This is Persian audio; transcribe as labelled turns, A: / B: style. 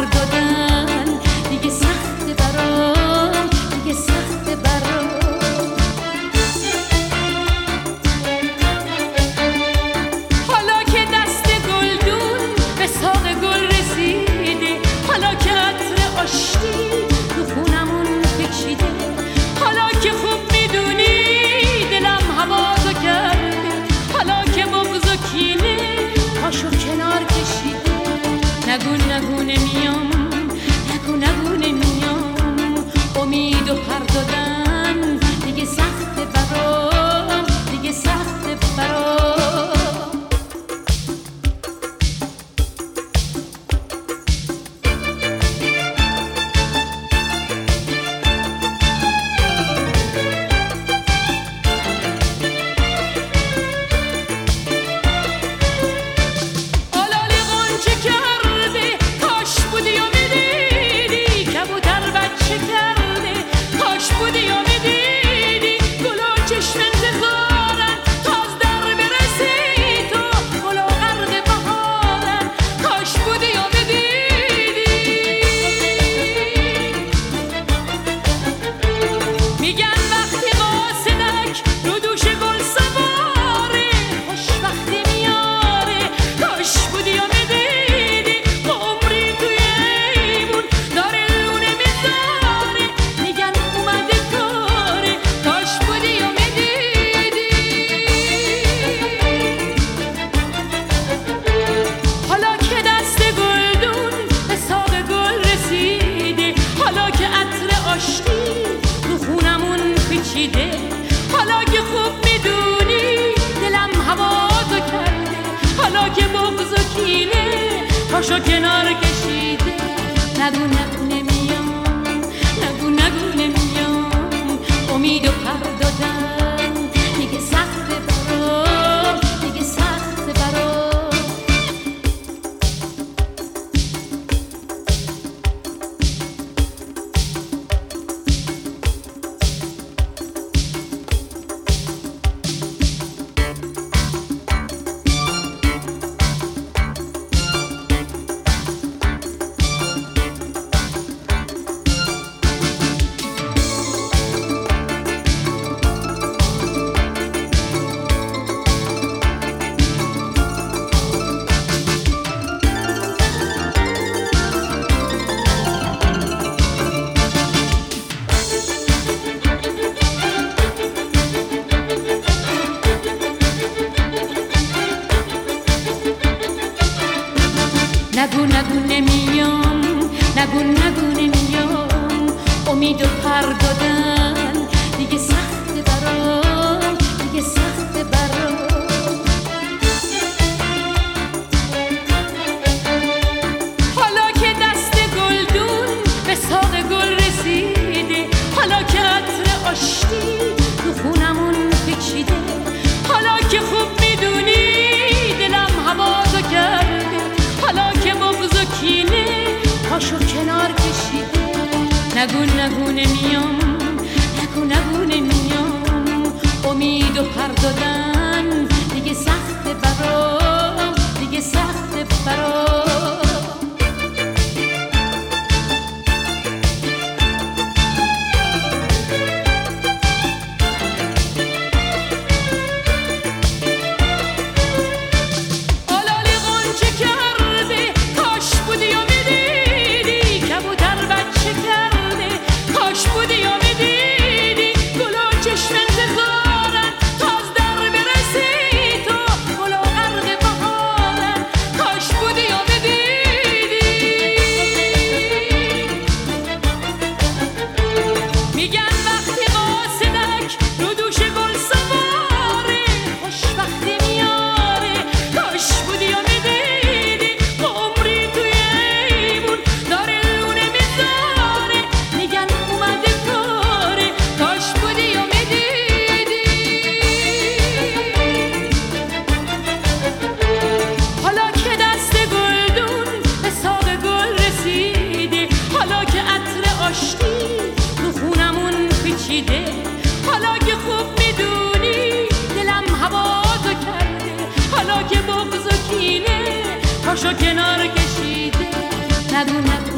A: دادن دیگه سخته برام، دیگه سخته برام. حالا که دست گلدون به ساق گل رسیده، حالا که عطر آشتی تو خونمون پیچیده، حالا که خوب میدونی دلم هواتو کرده، حالا که بغض و کینه پاشو کنار کشیده. نگو نگو نمیام، نگو نگو نمیام، امید و پر دادن دیگه سخته برام، دیگه سخته برام. حالا که خوب میدونی دلم هواتو کرده، حالا که بغض و کینه پاشو کنار کشیده. نگو نگو نمیام، نگو نگو نمیام، امید و پر دادن دیگه سخته برام، دیگه سخته برام. نگو نگو نمیام، نگو نگو نمیام، امید و پر دادن دیگه سخته برام، دیگه سخته برام. حالا که دست گلدون به ساق گل رسیده، حالا که عطر آشتی تو خونمون پیچیده، حالا که خوب میدونی دلم هواتو کرده، حالا که بغض و کینه پاشو کنار کشیده. نگو نگو نمیام، نگو نگو نمیام، امید و پر دادن دیگه سخته برام، دیگه سخته برام. پاشو کنار کشیده. نگو نگو